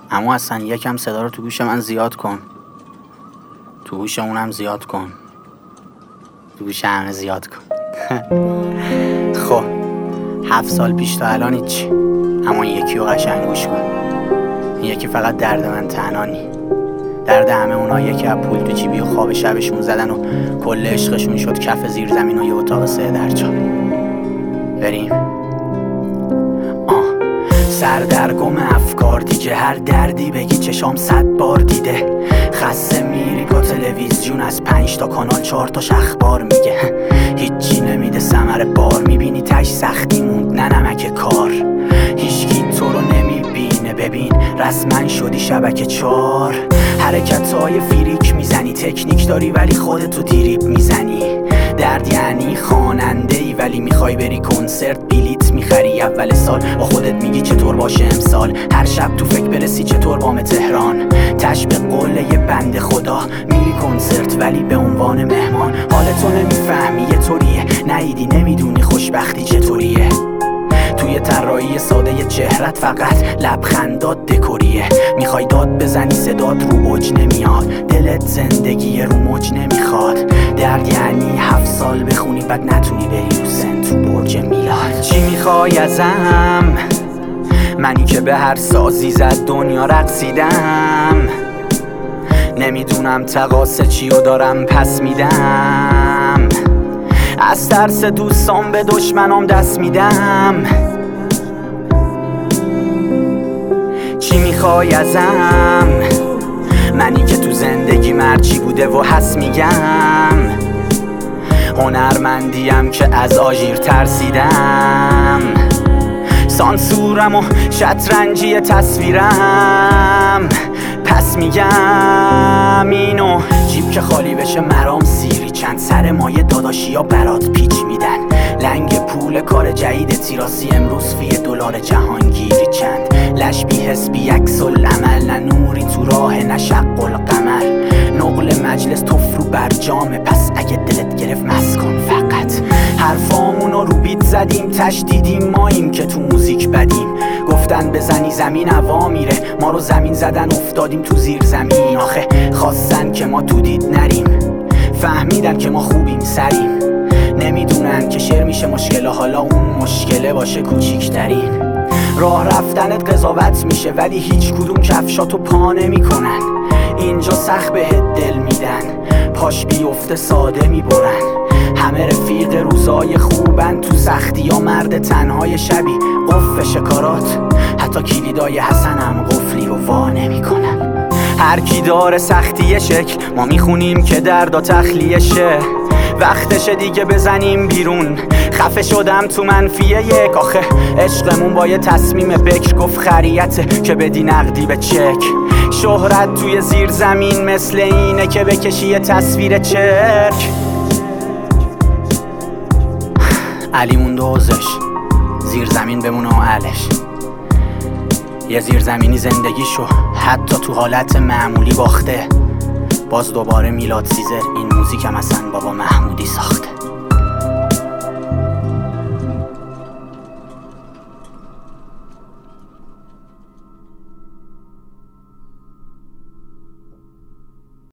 اما اصلا یکم صدا رو تو گوش من زیاد کن، تو گوش اونم زیاد کن، تو گوش همه زیاد کن. خب 7 سال پیش تا الان هیچ، اما این یکی رو قشنگ گوش کن. این یکی فقط درد من تنها نی، درد همه اونایی که پول تو جیبی و خواب شبشون زدن و کل عشقشون شد کف زیر زمین و یه اتاق 3 درجا. بریم. سردرگم افکار دیگه، هر دردی بگی چشام 100 بار دیده. خسته میری با تلویزیون، از 5 تا کانال 4 تاش اخبار میگه. هیچی نمیده ثمر بار، میبینی تش سختی موند نه نمک کار. هیچکی تو رو نمیبینه، ببین رسما شدی شبکه 4. حرکتای فریک میزنی، تکنیک داری ولی خودتو دیریب میزنی. درد یعنی خواننده ای ولی میخوای بری کنسرت، بلیت میخری اول سال، با خودت میگی چطور باشه امسال. هر شب تو فکر برسی چطور بام تهران، تشبه قله یه بنده خدا. میری کنسرت ولی به عنوان مهمان، حالتو نمیفهمی یه طوریه، نهیدی نمیدونی خوشبختی چطوریه. توی طراحی ساده ی چهرت فقط لبخندات دکوریه. میخوای داد بزنی صدات رو اوج نمیاد، دلت زندگی رو موج نمیخواد. درد یعنی 7 سال بخونی بعد نتونی بری رو سن تو برج میلاد. چی میخوای ازم؟ منی که به هر سازی زد دنیا رقصیدم. نمیدونم تقاصه چی و دارم پس میدم، از ترس دوستان به دشمنام دست میدم. چی میخوای ازم؟ منی که تو زندگی مرچی بوده و هست میگم. هنرمندیم که از آژیر ترسیدم، سانسورم و شطرنجی تصویرم. پس میگم اینو، جیب که خالی بشه مرام سیری چند، سر مایه داداشی ها برات پیچ میدن. لنگ پول کار جدید تیراسی، امروز فی $1 جهانگیری چند. لش بی حس بی عکس العمل، نه نوری تو راه نه شق القمر. نقل مجلس توف رو برجامه، پس اگه دلت گرفت مس کن فقط. حرفامونو رو بیت زدیم، تشدیدیم ماییم که تو موزیک بدیم. گفتن بزنی زمین هوا میره، ما رو زمین زدن افتادیم تو زیر زمین. آخه خواستن که ما تو دید نریم، فهمیدن که ما خوبیم سریم. نمیدونن که شعر میشه مشکله، حالا اون مشکله باشه کوچیکترین. راه رفتنت قضاوت میشه ولی هیچ کدوم کفشاتو پا نمیکنن. اینجا سخت بهت دل میدن، پاش بیفته ساده میبرن. همه رفیق روزای خوبن، تو سختی یا مرد تنهای شبی قفل شکارات. حتی کلیدای حسنم قفلی رو وا نمیکنن. هر کی داره سختی شک، ما میخونیم که دردا تخلیه شه. وقتشه دیگه بزنیم بیرون، خفه شدم تو -1. آخه عشقمون با یه تصمیم بکر گفت خریته که بدی نقدی به چک. شهرت توی زیر زمین مثل اینه که بکشی یه تصویر چرک. علی مونده حوزش، زیر زمین بمونه و علش. یه زیر زمینی زندگیشو حتی تو حالت معمولی باخته، باز دوباره میلاد سیزر این موزیکم اصلا بابا محمودی ساخته.